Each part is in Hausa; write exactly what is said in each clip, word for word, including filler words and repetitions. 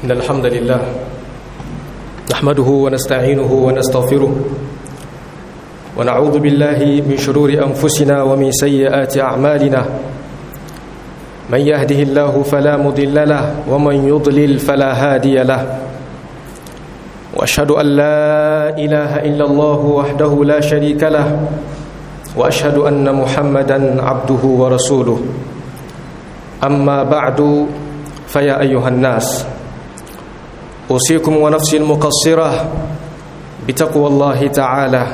إن الحمد لله نحمده ونستعينه ونستغفره ونعوذ بالله من شرور أنفسنا ومن سيئات أعمالنا من يهده الله فلا مضل له ومن يضلل فلا هادي له وأشهد أن لا إله إلا الله وحده لا شريك له وأشهد أن محمدًا عبده ورسوله أما بعد فيا أيها الناس أوصيكم ونفسي المقصرة بتقوى الله تعالى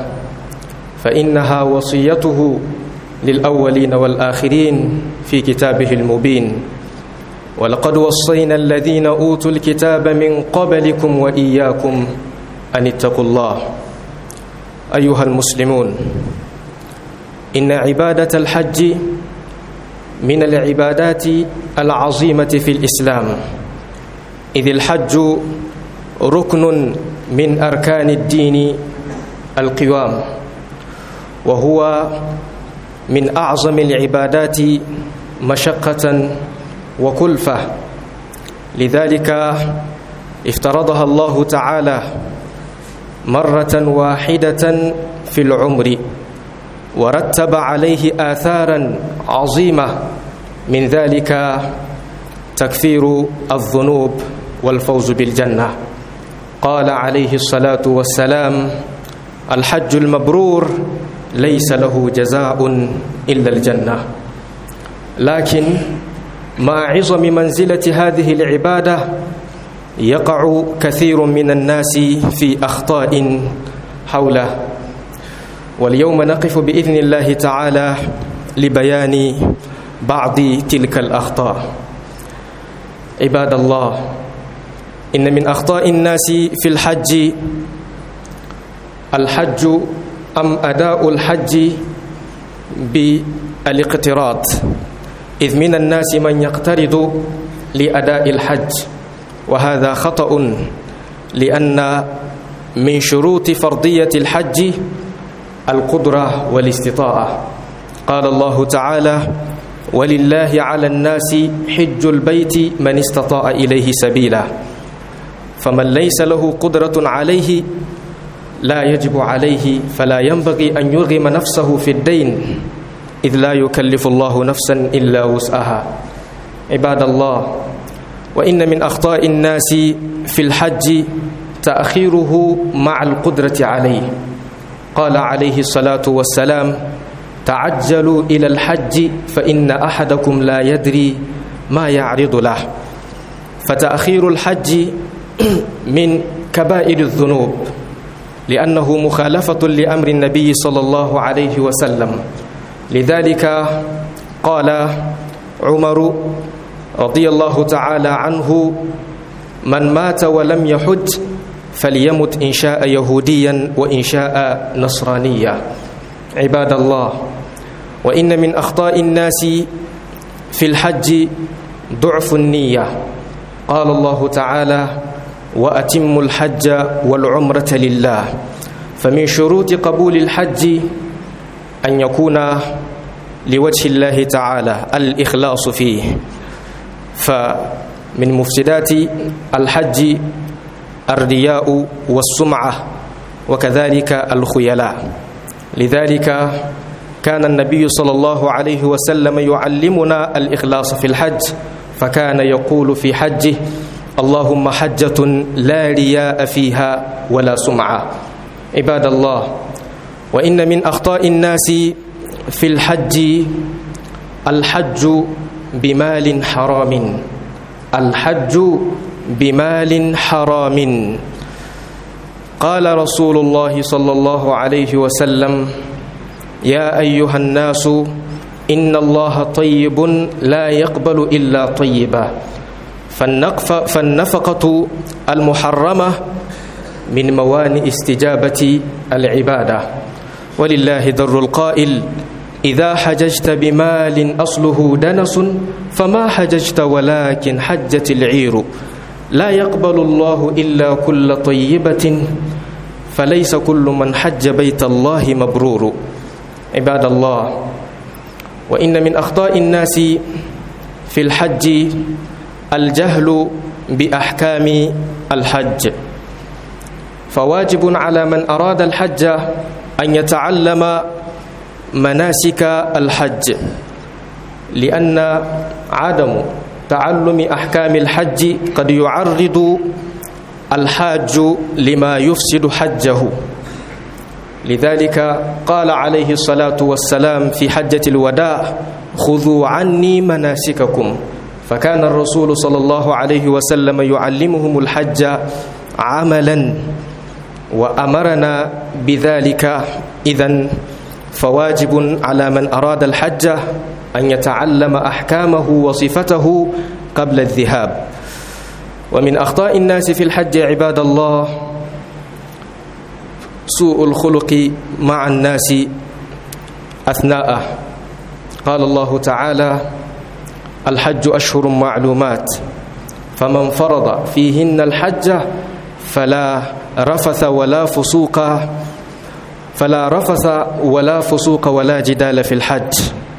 فإنها وصيته للأولين والآخرين في كتابه المبين ولقد وصينا الذين أوتوا الكتاب من قبلكم وإياكم أن اتقوا الله. أيها المسلمون، إن عبادة الحج من العبادات العظيمة في الإسلام، إذ الحج ركن من أركان الدين القوام، وهو من أعظم العبادات مشقة وكلفة، لذلك افترضها الله تعالى مرة واحدة في العمر، ورتب عليه آثارا عظيمة، من ذلك تكفير الذنوب والفوز بالجنة. قال عليه الصلاة والسلام: الحج المبرور ليس له جزاء إلا الجنة. لكن مع عظم منزلة هذه العبادة يقع كثير من الناس في أخطاء حوله، واليوم نقف بإذن الله تعالى لبيان بعض تلك الأخطاء. عباد الله، إن من أخطاء الناس في الحج الحج أم أداء الحج بالاقتراض، إذ من الناس من يقترض لأداء الحج، وهذا خطأ، لأن من شروط فرضية الحج القدرة والاستطاعة. قال الله تعالى: ولله على الناس حج البيت من استطاع إليه سبيلا، فمن ليس له قدرة عليه لا يجب عليه، فلا ينبغي أن يرغم نفسه في الدين، إذ لا يكلف الله نفسا إلا وسعها. عباد الله، وإن من أخطاء الناس في الحج تأخيره مع القدرة عليه. قال عليه الصلاة والسلام: تعجلوا إلى الحج فإن أحدكم لا يدري ما يعرض له. فتأخير الحج من كبائر الذنوب، لأنه مخالفة لأمر النبي صلى الله عليه وسلم. لذلك قال عمر رضي الله تعالى عنه: من مات ولم يحج فليمت إن شاء يهوديا وإن شاء نصرانيا. عباد الله، وإن من أخطاء الناس في الحج ضعف النية. قال الله تعالى: وأتموا الحج والعمرة لله. فمن شروط قبول الحج أن يكون لوجه الله تعالى الإخلاص فيه. فمن مفسدات الحج الرياء والسمعة، وكذلك الخيلاء. لذلك كان النبي صلى الله عليه وسلم يعلمنا الإخلاص في الحج، فكان يقول في حجه: اللهم حجة لا رياء فيها ولا سمعة. عباد الله، وإن من أخطاء الناس في الحج الحج بمال حرام. الحج بمال حرام. قال رسول الله صلى الله عليه وسلم: يا أيها الناس إن الله طيب لا يقبل إلا طيبا. فالنفقة المحرمة من موانئ استجابة العبادة، ولله در القائل: إذا حججت بمال أصله دنس فما حججت ولكن حجت العير. لا يقبل الله إلا كل طيبة فليس كل من حج بيت الله مبرور. عباد الله، وإن من أخطاء الناس في الحج الجهل بأحكام الحج. فواجب على من أراد الحج أن يتعلم مناسك الحج، لأن عدم تعلم أحكام الحج قد يعرض الحاج لما يفسد حجه. لذلك قال عليه الصلاة والسلام في حجة الوداع: خذوا عني مناسككم. فكان الرسول صلى الله عليه وسلم يعلمهم الحج عملا وأمرنا بذلك. إذن فواجب على من أراد الحج أن يتعلم أحكامه وصفته قبل الذهاب. ومن أخطاء الناس في الحج عباد الله سوء الخلق مع الناس أثناءه. قال الله تعالى: الحج أشهر معلومات فمن فرض فيهن الحج فلا رفث ولا فسوق فلا رفث ولا فسوق ولا جدال في الحج.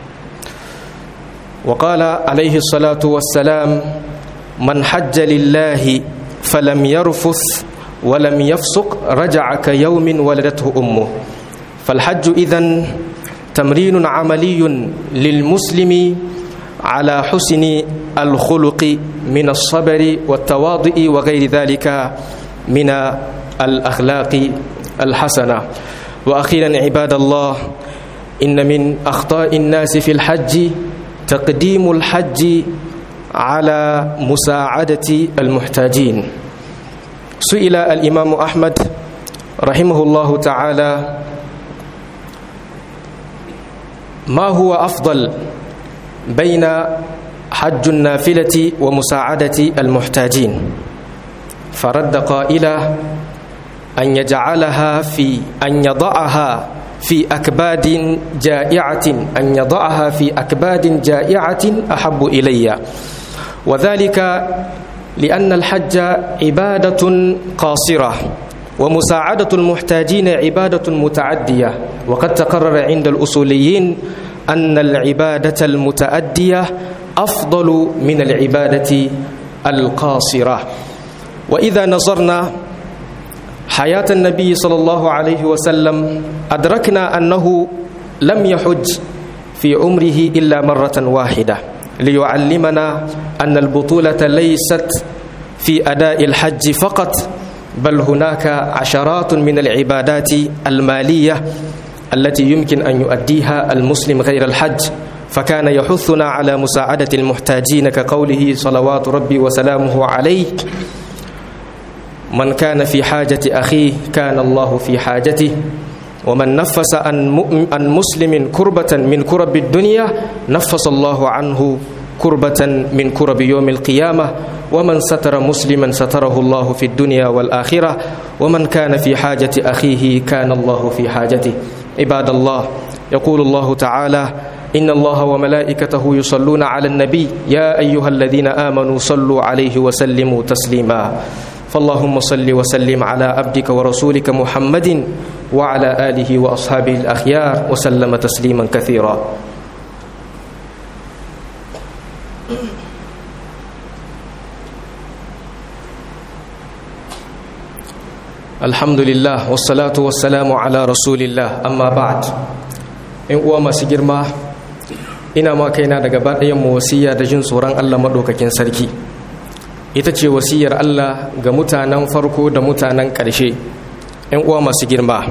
وقال عليه الصلاة والسلام: من حج لله فلم يرفث ولم يفسق رجع كيوم ولدته أمه. فالحج إذن تمرين عملي للمسلم على حسن الخلق من الصبر والتواضع وغير ذلك من الأخلاق الحسنة. وأخيرا عباد الله، إن من أخطاء الناس في الحج تقديم الحج على مساعدة المحتاجين. سئل الإمام أحمد رحمه الله تعالى: ما هو أفضل بين حج النافلة ومساعدة المحتاجين؟ فرد قائلا: أن يجعلها في أن يضعها في أكباد جائعة أن يضعها في أكباد جائعة أحب إلي. وذلك لأن الحج عبادة قاصرة ومساعدة المحتاجين عبادة متعدية. وقد تقرر عند الأصوليين أن العبادة المتأدية أفضل من العبادة القاصرة. وإذا نظرنا حياة النبي صلى الله عليه وسلم أدركنا أنه لم يحج في عمره إلا مرة واحدة، ليعلمنا أن البطولة ليست في أداء الحج فقط، بل هناك عشرات من العبادات المالية التي يمكن أن يؤديها المسلم غير الحج. فكان يحثنا على مساعدة المحتاجين كقوله صلوات ربي وسلامه عليه: من كان في حاجة أخيه كان الله في حاجته، ومن نفس عن مسلم كربة من كرب الدنيا نفس الله عنه كربة من كرب يوم القيامة، ومن ستر مسلما ستره الله في الدنيا والآخرة، ومن كان في حاجة أخيه كان الله في حاجته. عباد الله، يقول الله تعالى: إن الله وملائكته يصلون على النبي يا أيها الذين آمنوا صلوا عليه وسلموا تسليما. فاللهم صل وسلم على عبدك ورسولك محمد وعلى آله وأصحابه الأخيار وسلم تسليما كثيرا. Alhamdulillah, wassalatu wassalamu ala rasulillah, amma ba'd. In uwa masu girma, ina ma kaina daga baɗayan mu wasiya da jin tsoron Allah maɗaukakin sarki. Ita ce wasiyar Allah ga mutanen farko da mutanen ƙarshe. In uwa masu girma,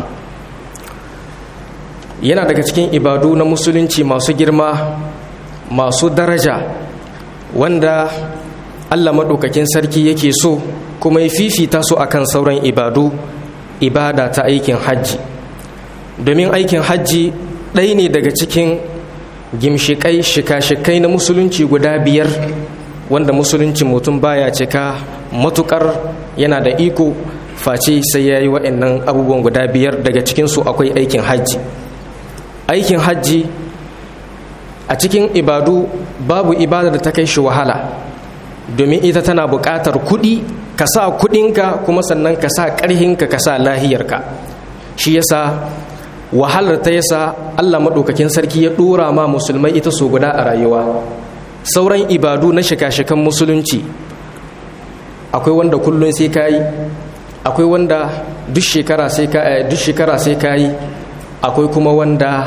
yana daga cikin ibadu na musulunci masu girma, masu daraja, wanda Allah maɗaukakin sarki yake so kuma ya fifita su akan sauran ibadu, ibada ta aikin hajji. Domin aikin hajji ɗaya ne daga cikin gimshikai shika-shikai na musulunci guda biyar, wanda musulunci mutum baya cika matukar yana da iko face sai ya yi waɗannan abubuwan guda biyar. Daga cikinsu akwai aikin hajji. Aikin hajji a cikin ibadu babu ibada da ta kai shi wahala, domin ita tana buƙatar kuɗi, ka sa kuɗinka kuma sannan ka sa ƙarhinka, ka sa lahiyarka. Shi yasa wahalar ta yasa Allah maɗaukakin sarki ya ɗora ma musulmai ita so guda a rayuwa. Sauran ibadu na shika-shikan musulunci akwai wanda kullun sai ka yi, akwai wanda duk shekara sai ka duk shekara sai ka yi, akwai kuma wanda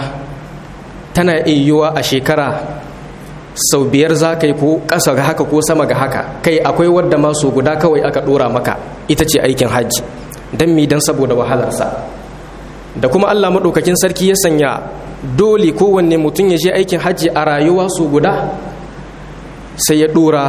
tana yiwuwa a shekara sau biyar za ka yi ko ƙasa ga haka ko sama ga haka. Kai akwai wadda ma so guda kawai aka ɗora maka, ita ce aikin hajji. Don mi? Don saboda wahalarsa. Da kuma Allah maɗaukakin sarki ya sanya dole kowanne mutum ya je aikin hajji a rayuwa so guda, sai ya ɗora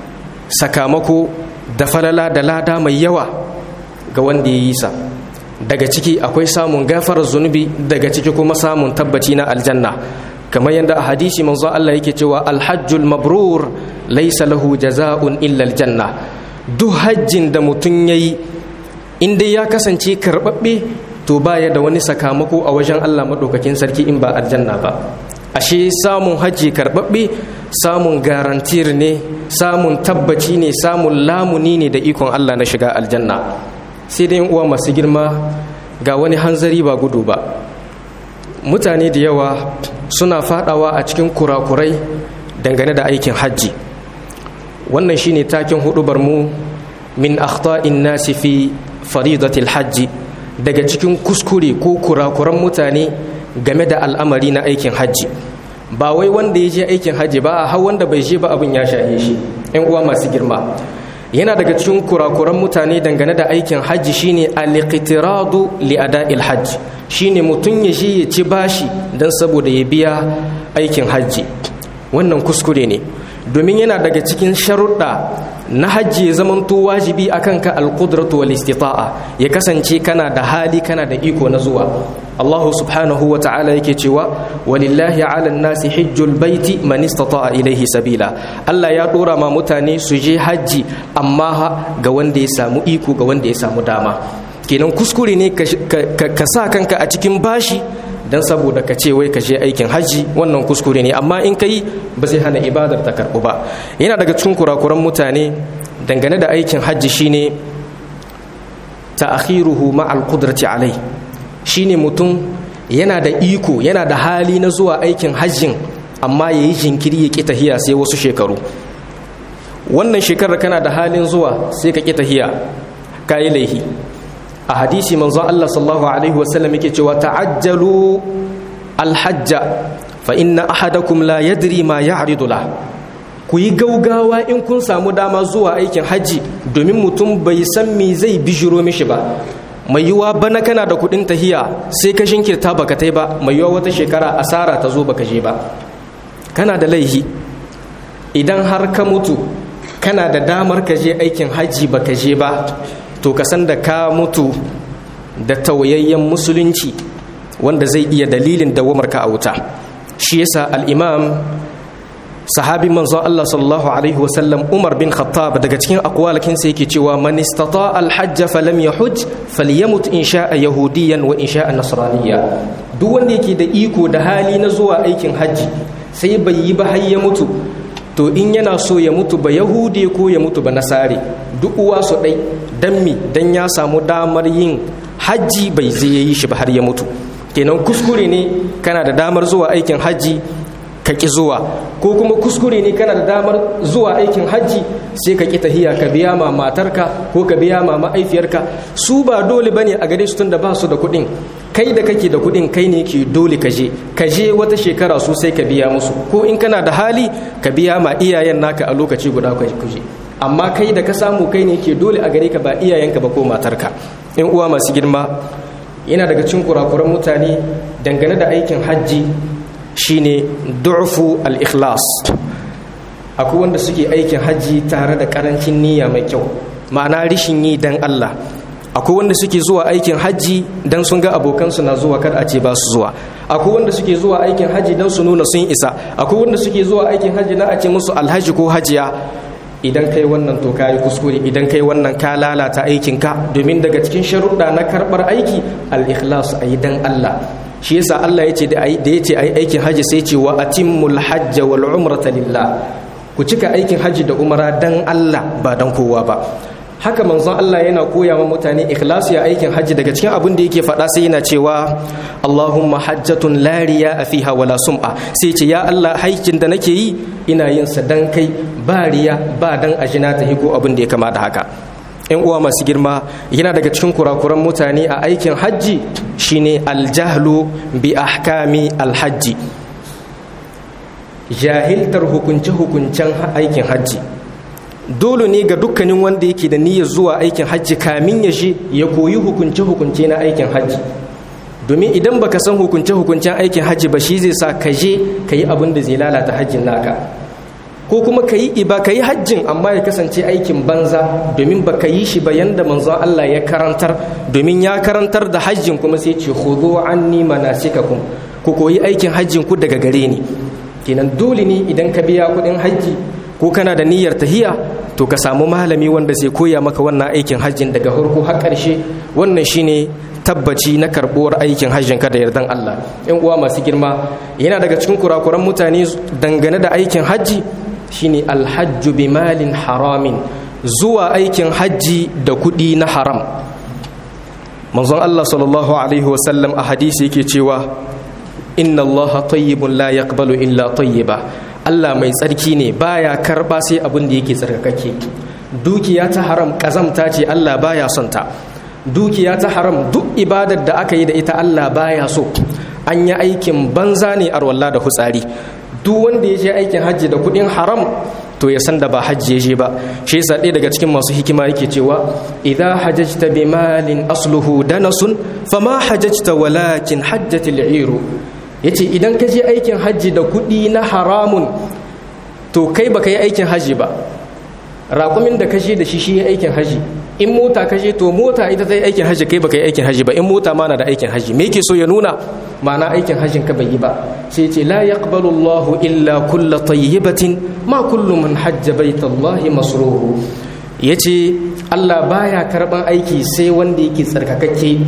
sakamako da falala da lada mai yawa ga wanda ya yi sa. Daga ciki akwai samun gafarar zunubi, daga ciki kuma samun tabbaci na aljanna, kamar yadda a hadisi manzo Allah yake cewa alhajjul mabrur laysa lahu jaza'un illa aljanna. Duk hajjin da mutum yayi in dai ya kasance karbabbe, to baya da wani sakamako a wajen Allah madaukakin sarki in ba aljanna ba. Ashe samun hajji karbabbe samun garantir ne, samun tabbaci ne, samun lamuni ne da ikon Allah na shiga aljanna. Sai dai uwa masu girma, ga wani hanzari ba gudu ba. Mutane da yawa suna fadawa a cikin kurakurai dangane da aikin hajji. Wannan shine taken hudubar mu, min akhta'in nasi fi faridatil hajji, daga cikin kuskure ko kurakuran mutane game da al'amari na aikin hajji. Ba wai wanda ya je aikin hajji ba, har wanda bai je ba abin ya shahe shi. Ƴan uwa masu girma, yana daga cikin kurakuran mutane dangane da aikin hajji shine al-iqtiradu li ada'il hajj, shine mutun ya je ya ci bashi dan saboda ya biya aikin hajji. Wannan kuskure ne, domin yana daga cikin sharuɗa na hajji ya zamanto wajibi akan ka al-qudratu wal istita'a, ya kasance kana da hali, kana da iko na zuwa. Allah subhanahu wa ta'ala yake cewa walillahi 'alan nasi hajjul baiti man istata'a ilayhi sabila. Allah ya dora ma mutane su je hajji, amma ga wanda ya samu iko, ga wanda ya samu dama. Kenan kuskure ne ka sa kanka a cikin bashi dan saboda ka ce wai ka je aikin hajji. Wannan kuskure ne, amma in kai ba zai hana ibadar ta karɓu ba. Yana daga cikin kurakuran mutane dangane da aikin hajji shine ta'khiruhu ma'al qudrati alai, shine mutum yana da iko, yana da hali na zuwa aikin hajjin, amma yayi jinkiri ya ki tahiya sai wasu shekaru. Wannan shekarar kana da halin zuwa sai ka ki tahiya, kai laihi. A hadisi manzo Allah sallallahu alaihi wasallam yake cewa ta'ajjalu alhajja fa inna ahadakum la yadri ma ya'ridu la. Ku yi gaugawa in kun samu dama zuwa aikin hajji, domin mutum bai san me zai bijiro mishi ba. Mai yiwa bana kana da kudin tahiya sai ka shinkirta baka tai ba, mai yiwa wata shekara asara ta zo baka je ba. Kana da laihi idan har ka mutu kana da damar ka je aikin hajji baka je ba, to ka san da ka mutu da tawayayyen musulunci wanda zai iya dalilin dawamarka a wuta. Shi yasa al-imam sahabi manzon Allah sallallahu alaihi wasallam Umar bin Khattab daga cikin aqwalakin sa yake cewa man istata'a al-hajj falam yahujj falyamut in sha'a yahudiyan wa in sha'a nasraniyya. Duk wanda yake da iko da hali na zuwa aikin hajji sai bai yi ba har ya mutu, to in yana so ya mutu ba yahudi ko ya mutu ba nasare, duk uwa su dai. Dan mi? Dan ya samu damar yin hajji bai zai yi shi ba har ya mutu. Kenan kuskure ne kana da damar zuwa aikin hajji ka ki zuwa, ko kuma kuskure ne kana da damar zuwa aikin hajji sai ka ki tahiya, ka biya ma matarka ko ka biya ma ma'aifiyarka. Su ba dole bane a gare su tunda ba su da kuɗin, kai da kake da kuɗin kai ne ke dole ka je ka je wata shekara su sai ka biya musu, ko in kana da hali ka biya ma iyayen naka a lokaci guda ku je. Amma kai da ka samu kai ne ke dole a gare ka, ba iyayenka ba ko matarka. In uwa masu girma, yana daga cikin kurakuran mutane dangane da aikin hajji shine du'fu al-ikhlas. Akwai wanda suke aikin hajji tare da karancin niyya mai kyau, ma'ana rishin yi dan Allah. Akwai wanda suke zuwa aikin hajji dan sun ga abokansu na zuwa kada a ce ba su zuwa. Akwai wanda suke zuwa aikin hajji dan su nuna sun isa. Akwai wanda suke zuwa aikin hajji na a ce musu alhaji ko hajiya. Idan kai wannan to kayi kuskure, idan kai wannan ka lalata aikinka, domin daga cikin sharuɗa na karɓar aiki al-ikhlas, ayi dan Allah. Shi yasa Allah yace da ayi da yace ayi aikin haji sai ce wa atimmul hajja wal umrata lillah, ku cika aikin haji da umara dan Allah ba dan kowa ba. Haka manzon Allah yana koya wa mutane ikhlasi a aikin haji. Daga cikin abin da yake faɗa sai yana cewa Allahumma hajjatun la riya fiha wala sum'a, sai ce ya Allah haikin da nake yi ina yin sa dan kai ba riya ba dan ajina ta hiko abin da ya kama da haka. ‘Yan uwa masu girma, yana daga cikin kurakuran mutane a aikin hajji shine aljahlu bi ahkami alhajji, jahiltar hukunce-hukuncen aikin hajji. Dole ne ga dukkanin wanda yake da niyyar zuwa aikin hajji kamin ya shi ya koyi hukunce-hukunce na aikin hajji, domin idan baka san hukunce-hukuncen aikin hajji ba shi zai sa ka je ka yi abin da zai lalata hajjin naka, ko kuma ka yi iba ka yi hajjin amma ya kasance aikin banza domin ba ka yi shi ba yanda manzon Allah ya karantar, domin ya karantar da hajjin kuma sai ce khudhu anni manasikakum, ku koyi aikin hajjin ku daga gare ni. Kenan dole ne idan ka biya kuɗin hajji ko kana da niyyar tahiya to ka samu malami wanda zai koya maka wannan aikin hajjin daga farko har ƙarshe. Wannan shine tabbaci na karɓuwar aikin hajjin ka da yardan Allah. Yan uwa masu girma, yana daga cikin kurakuran mutane dangane da aikin hajji shine alhajju bi malin haramin, zuwa aikin hajji da kuɗi na haram. Manzon Allah sallallahu alaihi wasallam a hadisi yake cewa inna Allah tayyibun la yaqbalu illa tayyiba, Allah mai tsarki ne baya karba sai abin da yake tsarkake. Dukiya ta haram kazamta ce, Allah baya son ta. Dukiya ta haram duk ibadar da aka yi da ita Allah baya so, an yi aikin banza ne arwalla da hutsari. Duk wanda ya je aikin hajji da kudin haram to ya san da ba hajji ya je ba. Shi yasa ɗaya daga cikin masu hikima yake cewa idza hajjta bi malin asluhu danasun fama hajjta walakin hajjatil iru. Yace idan ka je aikin hajji da kudi na haramun to kai baka yi aikin hajji ba. Raƙumin da ka je da shi shi aikin hajji. In mota ka je to mota ita ta yi aikin hajji, kai baka yi aikin hajji ba. In mota ma na da aikin hajji, me yake so ya nuna? Ma'ana aikin hajjin ka bai yi ba. Sai ce la yaqbalu Allahu illa kulla tayyibatin ma kullu man hajja baitallahi masruhu. Yace Allah baya karban aiki sai wanda yake tsarkakakke,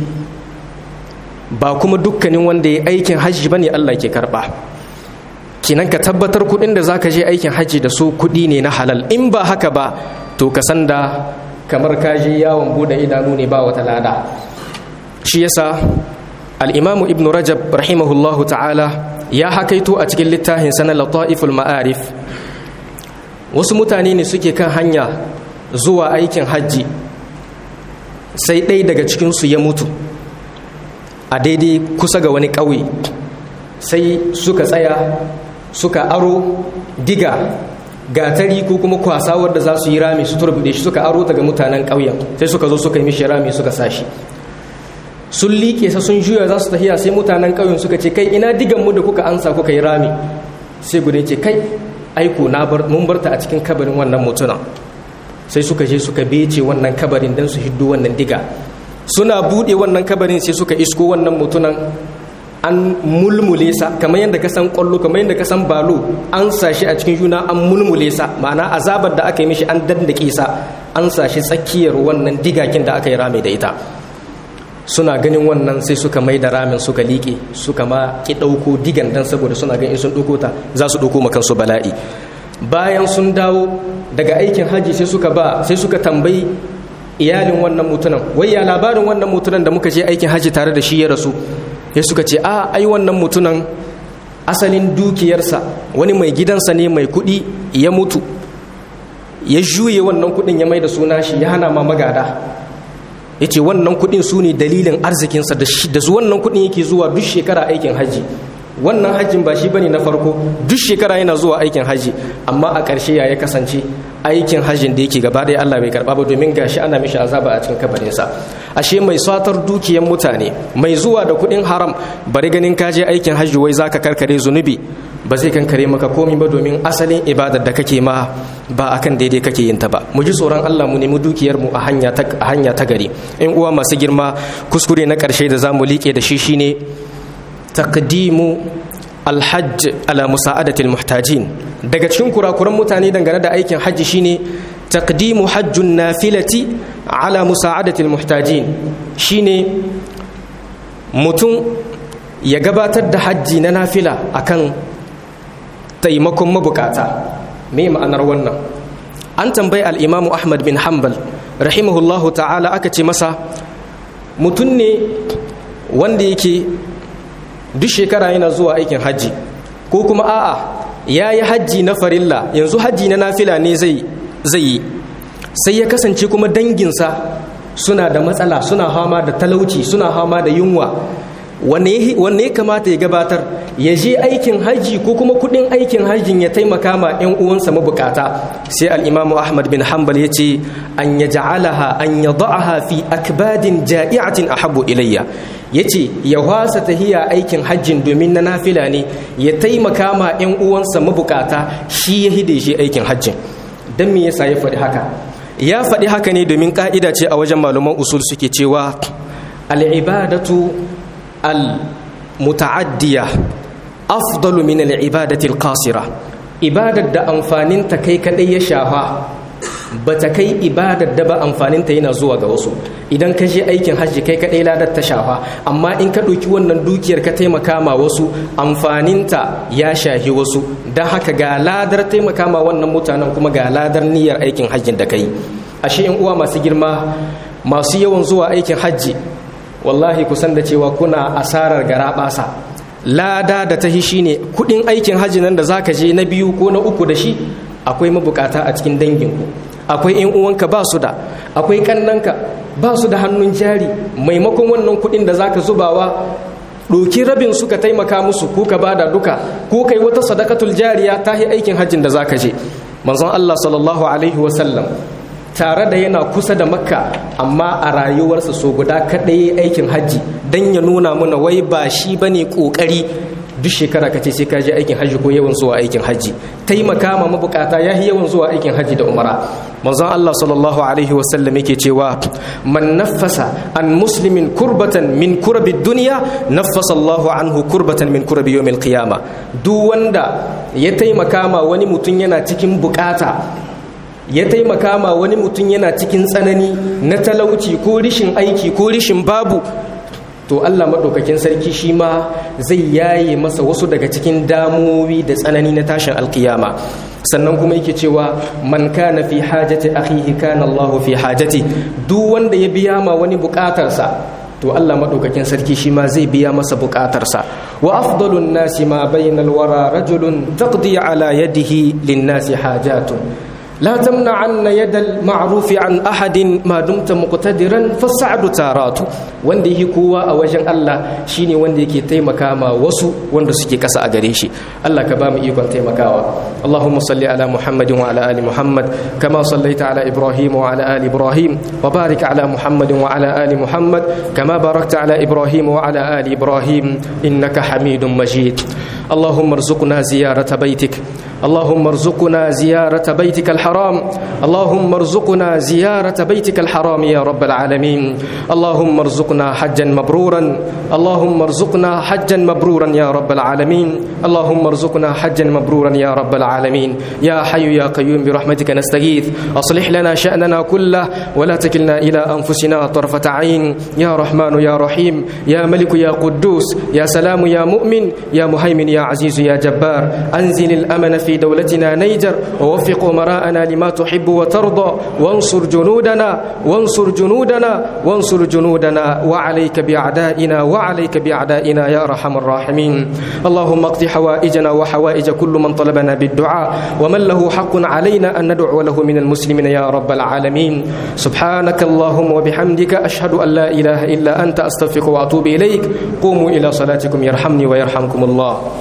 ba kuma dukkanin wanda ya aikin hajji bane Allah ke karba. Kinan ka tabbatar kudin da zaka je aikin hajji da su kudi ne na halal. In ba haka ba to ka san da kamar ka je yawon bude idanu ne ba wata lada. Shi yasa al-Imam Ibn Rajab rahimahullahu ta'ala ya hakaito a cikin littafin sana Lataiful Ma'arif, wasu mutane ne suke kan hanya zuwa aikin hajji, sai ɗaya daga cikinsu ya mutu a daidai kusa ga wani ƙauye. Sai suka tsaya suka aro diga, gatari ko kuma kwasa wadda za su yi rami su turbude shi, suka aro daga mutanen ƙauyen, sai suka zo suka yi mishi rami suka sashi. Sun liƙe sa sun juya za su tafiya, sai mutanen ƙauyen suka ce kai ina digan mu da kuka ansa kuka yi rami? Sai guda ce kai aiko na bar mun barta a cikin kabarin wannan mutunan. Sai suka je suka bece wannan kabarin dan su hiddo wannan diga. Suna bude wannan kabarin sai suka isko wannan mutunan an mulmule sa kamar yadda ka san kwallo, kamar yadda ka san balo, an sashi a cikin juna an mulmule sa, ma'ana azabar da aka yi mishi an dandake sa, an sashi tsakiyar wannan digakin da aka yi rami da ita. Suna ganin wannan sai suka mai da ramin suka liƙe, suka ma ki ɗauko digan dan saboda suna ganin sun ɗauko ta za su ɗauko makansu bala'i. Bayan sun dawo daga aikin haji sai suka ba sai suka tambayi iyalin wannan mutunan, wai ya labarin wannan mutunan da muka je aikin haji tare da shi ya rasu? Sai suka ce a ai wannan mutunan asalin dukiyarsa wani mai gidansa ne mai kuɗi ya mutu, ya juye wannan kuɗin ya mai da suna shi, ya hana ma magada. Ya ce wannan kuɗin su ne dalilin arzikinsa, da su wannan kuɗin yake zuwa duk shekara aikin haji. Wannan hajjin ba shi bane na farko, duk shekara yana zuwa aikin haji, amma a ƙarshe ya kasance aikin hajjin da yake gaba ɗaya Allah bai karɓa ba, domin gashi ana mishi azaba a cikin kabarinsa. Ashe mai satar dukiyan mutane, mai zuwa da kuɗin haram, bari ganin ka je aikin hajji wai zaka karkare zunubi, ba zai kankare maka komai ba, domin asalin ibadar da kake ma ba akan daidai kake yin ta ba. Mu ji tsoron Allah, mu nemi dukiyar mu a hanya ta a hanya ta gari. In uwa masu girma, kuskure na ƙarshe da zamu liƙe da shi shine taqdimu alhajj ala musa'adatil muhtajin. Daga cikin kurakuran mutane dangane da aikin hajji shine taqdimu hajjun nafilati ala musa'adatil muhtajin, shine mutum ya gabatar da hajji na nafila akan taimakon mabukata. Me ma'anar wannan? An tambayi al-Imam Ahmad bin Hanbal rahimahullahu ta'ala, aka ce masa mutum ne wanda yake duk shekara yana zuwa aikin hajji, ko kuma a'a ya yi hajji na farilla yanzu hajji na nafila ne zai yi sai ya kasance kuma danginsa suna da matsala, suna hama da talauci, suna hama da yunwa, wanne ya kamata ya gabatar? Ya je aikin hajji ko kuma kudin aikin hajjin ya taimaka ma 'yan uwansa mabukata? Sai al-imamu Ahmad bin Hanbal ya ce an ya ja'alaha an ya da'aha fi akbadin ja'i'atin ahabbu ilayya, ya ce ya wasa tahiya aikin hajjin domin na nafila ne, ya taimaka ma 'yan uwansa mabukata, shi ya hide shi aikin hajjin. don me yasa ya faɗi haka? Ya faɗi haka ne domin ƙa'ida ce a wajen malaman usul suke cewa al-ibadatu al-muta'addiya afdalu min al-ibadati al-qasira. Ibadar da amfanin ta kai kadai ya shafa ba ta kai ibadar da ba amfanin ta yana zuwa ga wasu. Idan ka je aikin hajji kai kadai ladar ta shafa, amma in ka ɗauki wannan dukiyar ka taimaka ma wasu, amfanin ta ya shahi wasu. Don haka ga ladar taimaka ma wannan mutanen kuma ga ladar niyyar aikin hajjin da kai. Ashe in uwa masu girma, masu yawan zuwa aikin hajji, wallahi kusan da cewa kuna asarar garaɓasa. Lada da ta hi shine kudin aikin hajji nan da zaka je na biyu ko na uku da shi, akwai mabukata a cikin danginku, akwai yan uwanka ba su da, akwai kannanka ba su da hannun jari. Maimakon wannan kudin da zaka zubawa, ɗoki rabin suka taimaka musu, ko ka bada duka, ko kai wata sadakatul jariya ta hi aikin hajjin da zaka je. Manzon Allah sallallahu alaihi wasallam tare da yana kusa da Makka, amma a rayuwarsa so guda kaɗai aikin hajji, don ya nuna mana wai ba shi bane kokari duk shekara ka ce sai ka je aikin hajji ko yawan zuwa aikin hajji. Taimaka ma mabukata ya yi yawan zuwa aikin hajji da umara. Manzon Allah sallallahu alaihi wasallam yake cewa man naffasa an muslimin kurbatan min kurabi dunya naffasa Allahu anhu kurbatan min kurabi yawmil qiyama. Duk wanda ya taimaka ma wani mutum yana cikin bukata, ya taimaka ma wani mutum yana cikin tsanani na talauci ko rishin aiki ko rishin babu, to Allah maɗaukakin sarki shi ma zai yaye masa wasu daga cikin damuwoyi da tsanani na tashin alkiyama. Sannan kuma yake cewa man kana fi hajati akhihi kana Allahu fi hajati. Duk wanda ya biya ma wani bukatarsa, to Allah maɗaukakin sarki shi ma zai biya masa bukatarsa. Wa afdalun nasi ma bainal wara rajulun taqdi ala yadihi lin nasi hajatun لا تمنعن يد المعروف عن أحد ما دمت مقتدرا فالسعد تارات. wanda yake kowa a wajen Allah shine wanda yake taimaka ma wasu wanda suke kasa a gare shi. Allah ka ba mu ikon taimakawa. Allahumma salli ala Muhammadin wa ala ali Muhammad kama sallaita ala Ibrahim wa ala ali Ibrahim wa barik ala Muhammadin wa ala ali Muhammad kama barakta ala Ibrahim wa ala ali Ibrahim innaka Hamidum Majid. Allahumma arzuqna ziyarata baitik. اللهم ارزقنا زيارة بيتك الحرام. اللهم ارزقنا زيارة بيتك الحرام يا رب العالمين. اللهم ارزقنا حجا مبرورا. اللهم ارزقنا حجا مبرورا يا رب العالمين. اللهم ارزقنا حجا مبرورا يا رب العالمين. يا حي يا قيوم برحمتك نستغيث. أصلح لنا شأننا كله ولا تكلنا إلى أنفسنا طرفة عين. يا رحمن يا رحيم يا ملك يا قدوس يا سلام يا مؤمن يا مهيمن يا عزيز يا جبار. أنزل الأمن في في دولتنا نيجر ووفق أمراءنا لما تحب وترضى وانصر جنودنا وانصر جنودنا وانصر جنودنا وعليك بأعدائنا وعليك بأعدائنا يا أرحم الراحمين. اللهم اقض حوائجنا وحوائج كل من طلبنا بالدعاء ومن له حق علينا أن ندعو له من المسلمين يا رب العالمين. سبحانك اللهم وبحمدك أشهد أن لا إله إلا أنت أستغفرك وأتوب إليك. قوموا إلى صلاتكم يرحمني ويرحمكم الله.